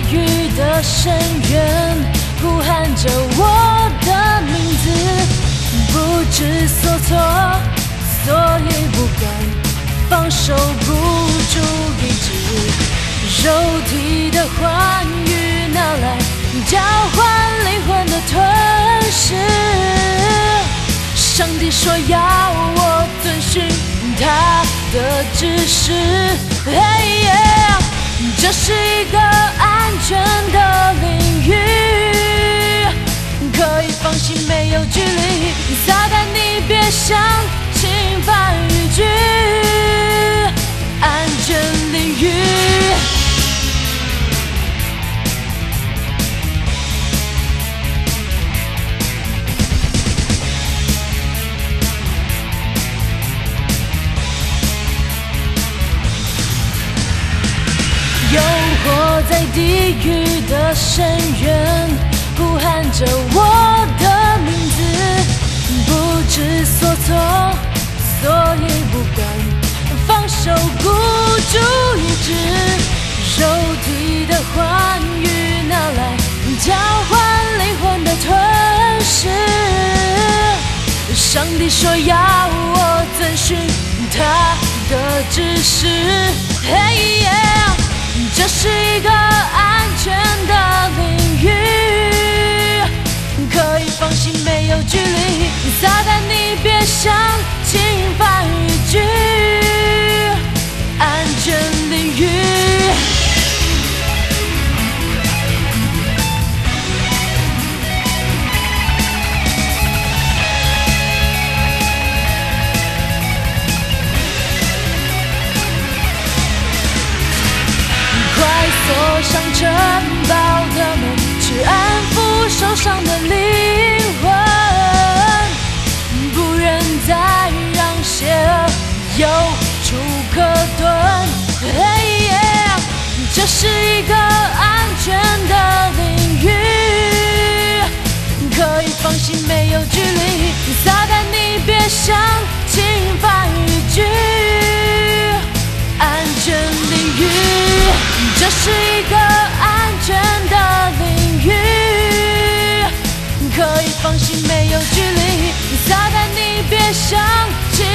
狱的深渊，呼喊着我的名字，不知所措，所以不敢放手，不住意志，肉体的欢愉拿来交换灵魂的吞噬。上帝说要我遵循他的指示，这是一个安全的领域，可以放心，没有距离。撒旦，你别想侵犯逾矩，安全领域。诱惑在地狱的深渊，呼喊着我的名字，不知所措，所以不敢放手，孤注一掷，肉体的欢愉拿来交换灵魂的吞噬。上帝说要我遵循他的指示，这是一个安全的领域，可以放心，没有距离。撒旦，你别想侵犯逾矩，安全领域。锁上城堡的门，去安抚受伤的灵魂，不忍再让邪恶有处可遁。这是一个安全的领域，可以放心，没有距离。撒旦，你别想侵犯逾矩，安全领域。这是一个安全的领域，可以放心，没有距离。撒旦，你别想侵